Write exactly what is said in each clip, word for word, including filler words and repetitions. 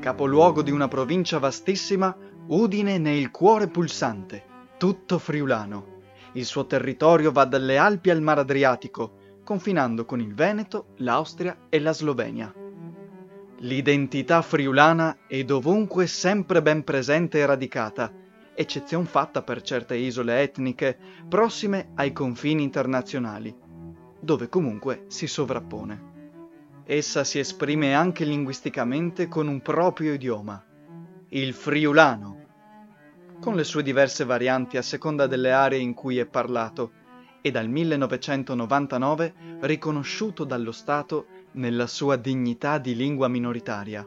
capoluogo di una provincia vastissima, Udine ne è il cuore pulsante, tutto friulano. Il suo territorio va dalle Alpi al Mar Adriatico, confinando con il Veneto, l'Austria e la Slovenia. L'identità friulana è dovunque sempre ben presente e radicata, eccezion fatta per certe isole etniche prossime ai confini internazionali, dove comunque si sovrappone. Essa si esprime anche linguisticamente con un proprio idioma, il friulano, con le sue diverse varianti a seconda delle aree in cui è parlato, e dal millenovecentonovantanove riconosciuto dallo Stato nella sua dignità di lingua minoritaria.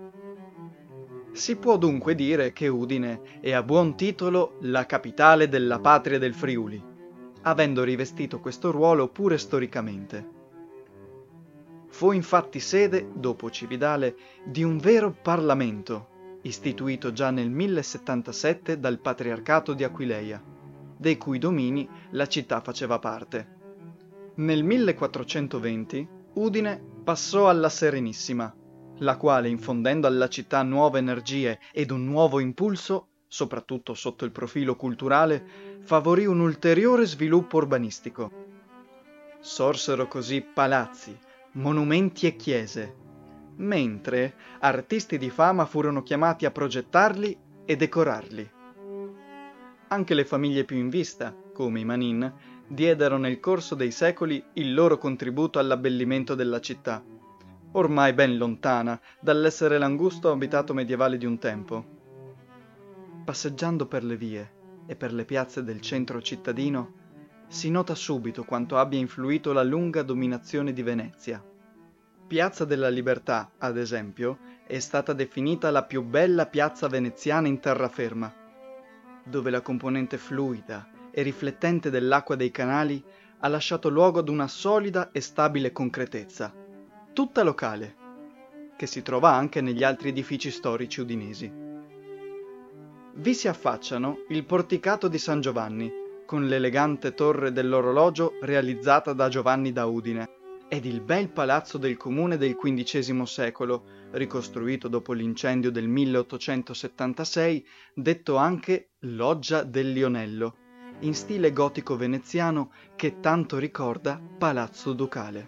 Si può dunque dire che Udine è a buon titolo la capitale della patria del Friuli, avendo rivestito questo ruolo pure storicamente. Fu infatti sede, dopo Cividale, di un vero Parlamento, istituito già nel millesettantasette dal Patriarcato di Aquileia, dei cui domini la città faceva parte. Nel millequattrocentoventi Udine passò alla Serenissima, la quale, infondendo alla città nuove energie ed un nuovo impulso, soprattutto sotto il profilo culturale, favorì un ulteriore sviluppo urbanistico. Sorsero così palazzi, monumenti e chiese, mentre artisti di fama furono chiamati a progettarli e decorarli. Anche le famiglie più in vista, come i Manin, diedero nel corso dei secoli il loro contributo all'abbellimento della città, ormai ben lontana dall'essere l'angusto abitato medievale di un tempo. Passeggiando per le vie e per le piazze del centro cittadino, si nota subito quanto abbia influito la lunga dominazione di Venezia. Piazza della Libertà, ad esempio, è stata definita la più bella piazza veneziana in terraferma, dove la componente fluida e riflettente dell'acqua dei canali ha lasciato luogo ad una solida e stabile concretezza, tutta locale, che si trova anche negli altri edifici storici udinesi. Vi si affacciano il porticato di San Giovanni, con l'elegante torre dell'orologio realizzata da Giovanni da Udine, ed il bel palazzo del comune del quindicesimo secolo, ricostruito dopo l'incendio del milleottocentosettantasei, detto anche Loggia del Lionello, in stile gotico veneziano che tanto ricorda Palazzo Ducale.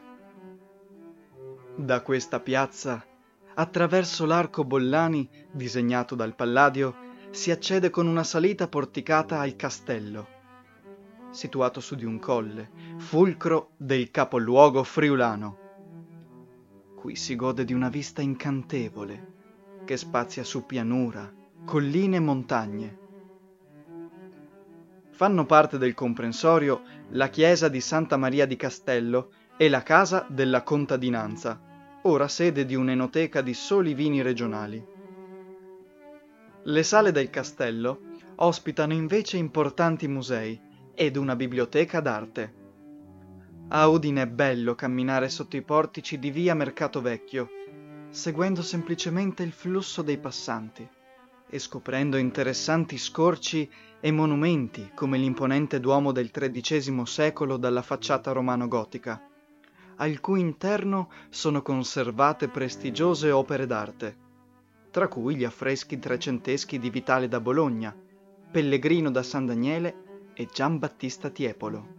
Da questa piazza, attraverso l'arco Bollani, disegnato dal Palladio, si accede con una salita porticata al castello, situato su di un colle, fulcro del capoluogo friulano. Qui si gode di una vista incantevole, che spazia su pianura, colline e montagne. Fanno parte del comprensorio la chiesa di Santa Maria di Castello e la casa della contadinanza, ora sede di un'enoteca di soli vini regionali. Le sale del castello ospitano invece importanti musei ed una biblioteca d'arte. A Udine è bello camminare sotto i portici di via Mercato Vecchio, seguendo semplicemente il flusso dei passanti e scoprendo interessanti scorci e monumenti come l'imponente Duomo del tredicesimo secolo dalla facciata romano-gotica, al cui interno sono conservate prestigiose opere d'arte, tra cui gli affreschi trecenteschi di Vitale da Bologna, Pellegrino da San Daniele e Giambattista Tiepolo.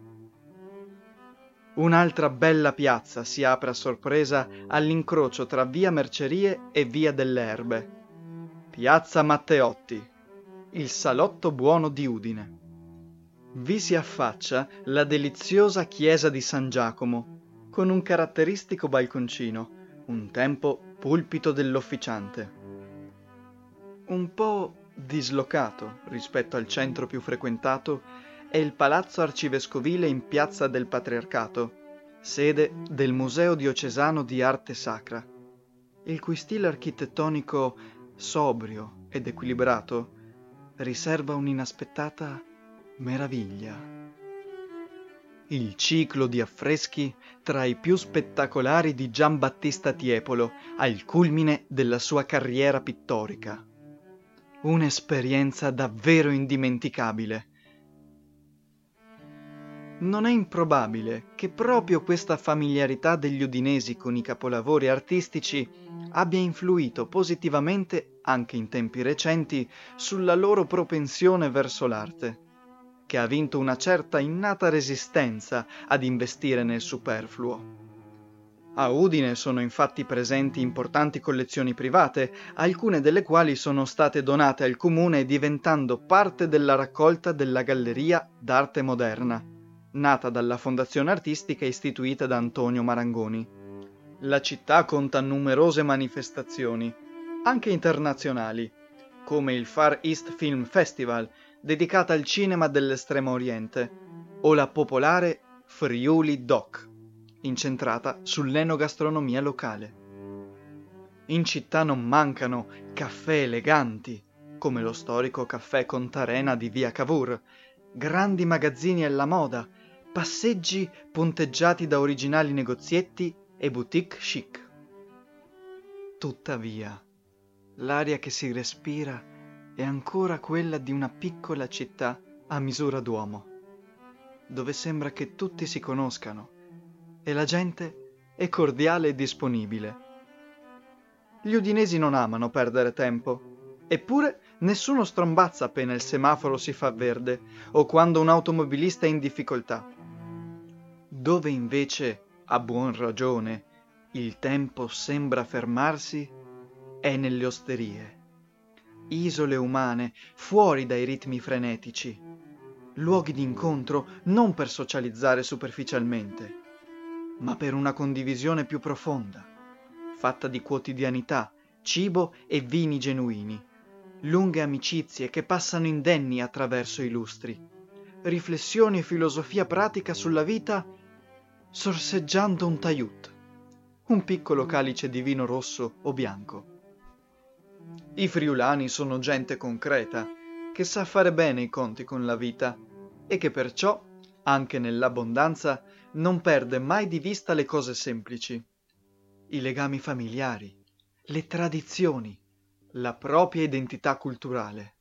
Un'altra bella piazza si apre a sorpresa all'incrocio tra via Mercerie e via delle Erbe. Piazza Matteotti, il salotto buono di Udine. Vi si affaccia la deliziosa chiesa di San Giacomo, con un caratteristico balconcino, un tempo pulpito dell'officiante. Un po' dislocato rispetto al centro più frequentato è il Palazzo Arcivescovile in Piazza del Patriarcato, sede del Museo Diocesano di Arte Sacra, il cui stile architettonico sobrio ed equilibrato riserva un'inaspettata meraviglia. Il ciclo di affreschi tra i più spettacolari di Giambattista Tiepolo al culmine della sua carriera pittorica. Un'esperienza davvero indimenticabile. Non è improbabile che proprio questa familiarità degli udinesi con i capolavori artistici abbia influito positivamente, anche in tempi recenti, sulla loro propensione verso l'arte, che ha vinto una certa innata resistenza ad investire nel superfluo. A Udine sono infatti presenti importanti collezioni private, alcune delle quali sono state donate al comune diventando parte della raccolta della Galleria d'Arte Moderna, nata dalla fondazione artistica istituita da Antonio Marangoni. La città conta numerose manifestazioni, anche internazionali, come il Far East Film Festival, dedicata al cinema dell'Estremo Oriente, o la popolare Friuli Doc, incentrata sull'enogastronomia locale. In città non mancano caffè eleganti, come lo storico caffè Contarena di via Cavour, grandi magazzini alla moda, passeggi ponteggiati da originali negozietti e boutique chic. Tuttavia, l'aria che si respira è ancora quella di una piccola città a misura d'uomo, dove sembra che tutti si conoscano e la gente è cordiale e disponibile. Gli udinesi non amano perdere tempo, eppure nessuno strombazza appena il semaforo si fa verde o quando un automobilista è in difficoltà. Dove invece, a buon ragione, il tempo sembra fermarsi è nelle osterie, isole umane fuori dai ritmi frenetici, luoghi di incontro non per socializzare superficialmente, ma per una condivisione più profonda, fatta di quotidianità, cibo e vini genuini, lunghe amicizie che passano indenni attraverso i lustri, riflessioni e filosofia pratica sulla vita sorseggiando un taiut, un piccolo calice di vino rosso o bianco. I friulani sono gente concreta, che sa fare bene i conti con la vita e che perciò, anche nell'abbondanza, non perde mai di vista le cose semplici, i legami familiari, le tradizioni, la propria identità culturale.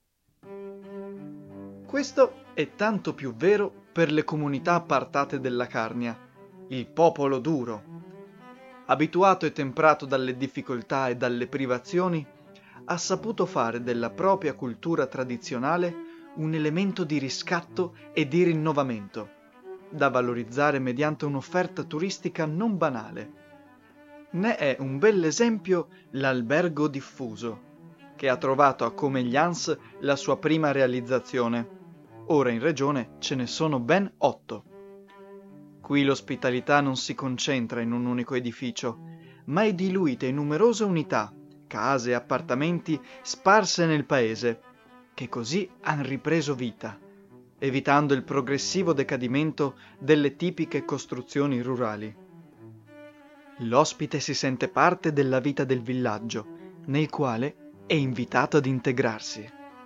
Questo è tanto più vero per le comunità appartate della Carnia, il popolo duro. Abituato e temprato dalle difficoltà e dalle privazioni, ha saputo fare della propria cultura tradizionale un elemento di riscatto e di rinnovamento, da valorizzare mediante un'offerta turistica non banale. Ne è un bell'esempio l'Albergo Diffuso, che ha trovato a Comeglians la sua prima realizzazione. Ora in regione ce ne sono ben otto. Qui l'ospitalità non si concentra in un unico edificio, ma è diluita in numerose unità, case e appartamenti sparse nel paese, che così han ripreso vita, evitando il progressivo decadimento delle tipiche costruzioni rurali. L'ospite si sente parte della vita del villaggio, nel quale è invitato ad integrarsi.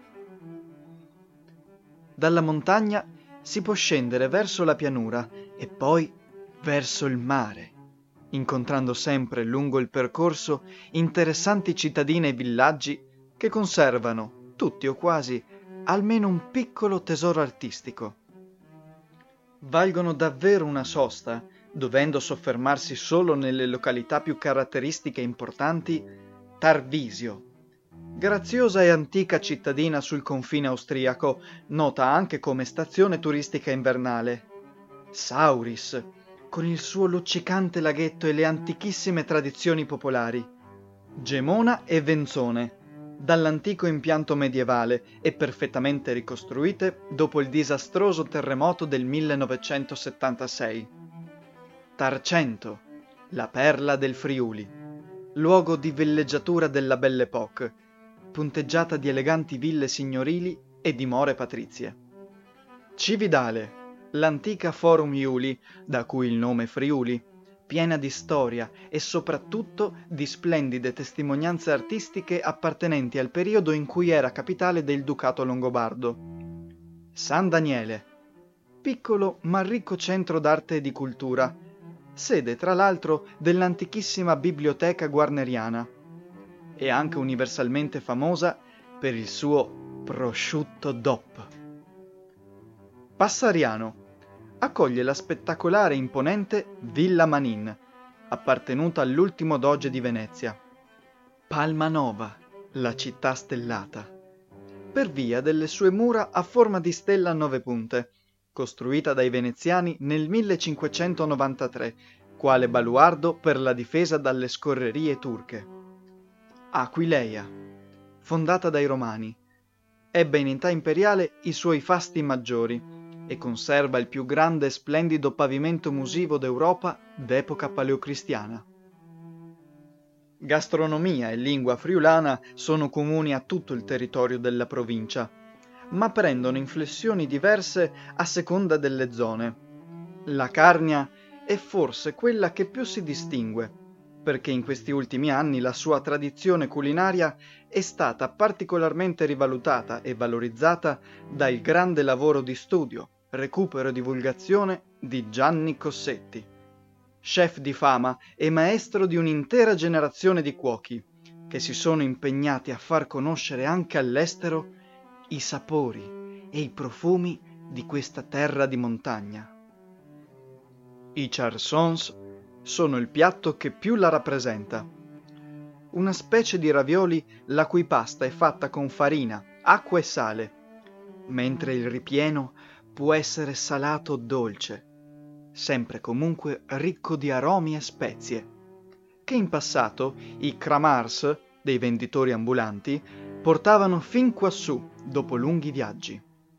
Dalla montagna si può scendere verso la pianura e poi verso il mare, incontrando sempre lungo il percorso interessanti cittadine e villaggi che conservano, tutti o quasi, almeno un piccolo tesoro artistico. Valgono davvero una sosta, dovendo soffermarsi solo nelle località più caratteristiche e importanti, Tarvisio, graziosa e antica cittadina sul confine austriaco, nota anche come stazione turistica invernale, Sauris, con il suo luccicante laghetto e le antichissime tradizioni popolari, Gemona e Venzone, dall'antico impianto medievale e perfettamente ricostruite dopo il disastroso terremoto del millenovecentosettantasei. Tarcento, la perla del Friuli, luogo di villeggiatura della Belle Époque, punteggiata di eleganti ville signorili e dimore patrizie. Cividale, l'antica Forum Iuli, da cui il nome Friuli, piena di storia e soprattutto di splendide testimonianze artistiche appartenenti al periodo in cui era capitale del Ducato Longobardo. San Daniele, piccolo ma ricco centro d'arte e di cultura, sede tra l'altro dell'antichissima biblioteca guarneriana, e anche universalmente famosa per il suo prosciutto D O P. Passariano, accoglie la spettacolare e imponente Villa Manin, appartenuta all'ultimo doge di Venezia. Palma Nova, la città stellata, per via delle sue mura a forma di stella a nove punte, costruita dai veneziani nel millecinquecentonovantatré, quale baluardo per la difesa dalle scorrerie turche. Aquileia, fondata dai Romani, ebbe in età imperiale i suoi fasti maggiori e conserva il più grande e splendido pavimento musivo d'Europa d'epoca paleocristiana. Gastronomia e lingua friulana sono comuni a tutto il territorio della provincia, ma prendono inflessioni diverse a seconda delle zone. La Carnia è forse quella che più si distingue, perché in questi ultimi anni la sua tradizione culinaria è stata particolarmente rivalutata e valorizzata dal grande lavoro di studio, recupero e divulgazione di Gianni Cossetti, chef di fama e maestro di un'intera generazione di cuochi, che si sono impegnati a far conoscere anche all'estero i sapori e i profumi di questa terra di montagna. I charsons sono il piatto che più la rappresenta. Una specie di ravioli la cui pasta è fatta con farina, acqua e sale, mentre il ripieno può essere salato o dolce, sempre comunque ricco di aromi e spezie, che in passato i kramars dei venditori ambulanti portavano fin quassù dopo lunghi viaggi.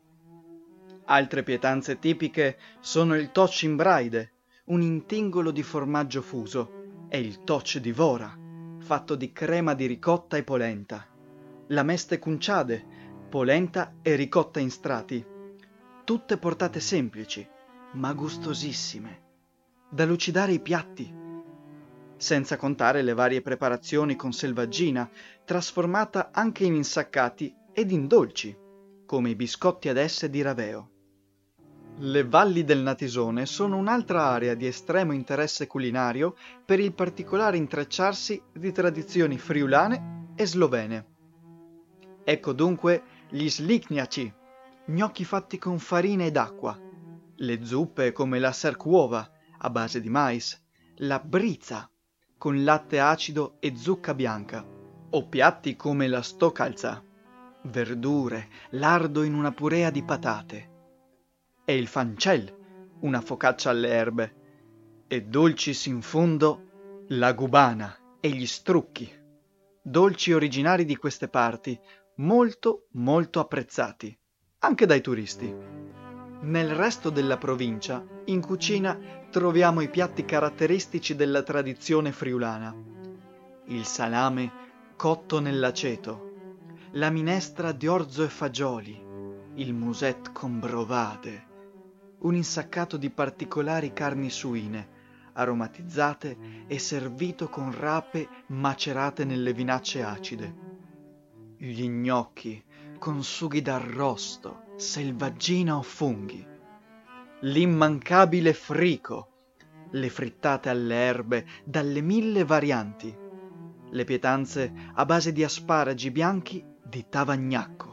Altre pietanze tipiche sono il toch in braide, un intingolo di formaggio fuso, e il toch di vora, fatto di crema di ricotta e polenta, la meste cunciade, polenta e ricotta in strati, tutte portate semplici, ma gustosissime, da lucidare i piatti, senza contare le varie preparazioni con selvaggina, trasformata anche in insaccati ed in dolci, come i biscotti ad esse di Raveo. Le valli del Natisone sono un'altra area di estremo interesse culinario per il particolare intrecciarsi di tradizioni friulane e slovene. Ecco dunque gli slikniaci, gnocchi fatti con farina ed acqua, le zuppe come la serkuova, a base di mais, la briza, con latte acido e zucca bianca, o piatti come la stokalza, verdure, lardo in una purea di patate, e il fancel, una focaccia alle erbe, e dolcis in fondo la gubana e gli strucchi, dolci originari di queste parti, molto molto apprezzati, anche dai turisti. Nel resto della provincia, in cucina, troviamo i piatti caratteristici della tradizione friulana. Il salame cotto nell'aceto, la minestra di orzo e fagioli, il musette con brovade, un insaccato di particolari carni suine, aromatizzate e servito con rape macerate nelle vinacce acide. Gli gnocchi con sughi d'arrosto, selvaggina o funghi. L'immancabile frico, le frittate alle erbe dalle mille varianti, le pietanze a base di asparagi bianchi di Tavagnacco.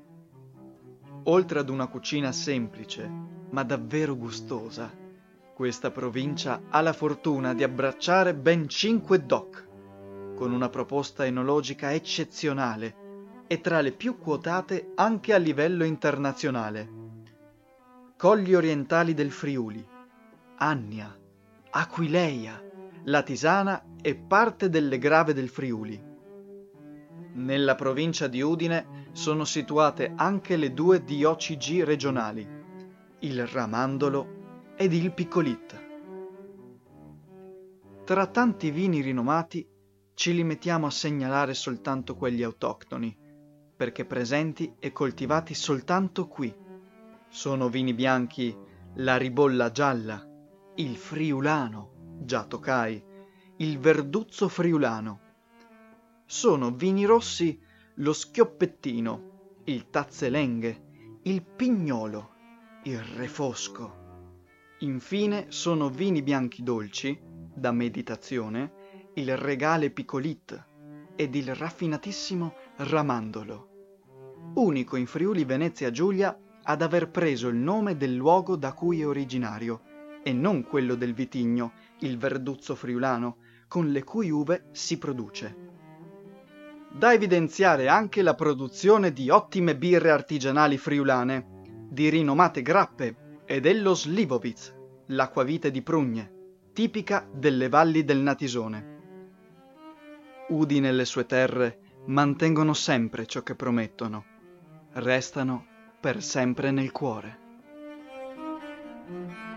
Oltre ad una cucina semplice, ma davvero gustosa, questa provincia ha la fortuna di abbracciare ben cinque D O C, con una proposta enologica eccezionale e tra le più quotate anche a livello internazionale. Colli orientali del Friuli, Annia, Aquileia, la Tisana e parte delle Grave del Friuli. Nella provincia di Udine sono situate anche le due D O C G regionali, il Ramandolo ed il Piccolit. Tra tanti vini rinomati ci limitiamo a segnalare soltanto quelli autoctoni, perché presenti e coltivati soltanto qui. Sono vini bianchi la Ribolla Gialla, il Friulano, già Tokai, il Verduzzo Friulano. Sono vini rossi lo Schioppettino, il Tazzelenghe, il Pignolo, il Refosco. Infine sono vini bianchi dolci, da meditazione, il Regale Piccolit ed il raffinatissimo Ramandolo. Unico in Friuli Venezia Giulia ad aver preso il nome del luogo da cui è originario, e non quello del vitigno, il verduzzo friulano, con le cui uve si produce. Da evidenziare anche la produzione di ottime birre artigianali friulane, di rinomate grappe e dello Slivovitz, l'acquavite di Prugne, tipica delle valli del Natisone. Udine e le sue terre mantengono sempre ciò che promettono, restano per sempre nel cuore.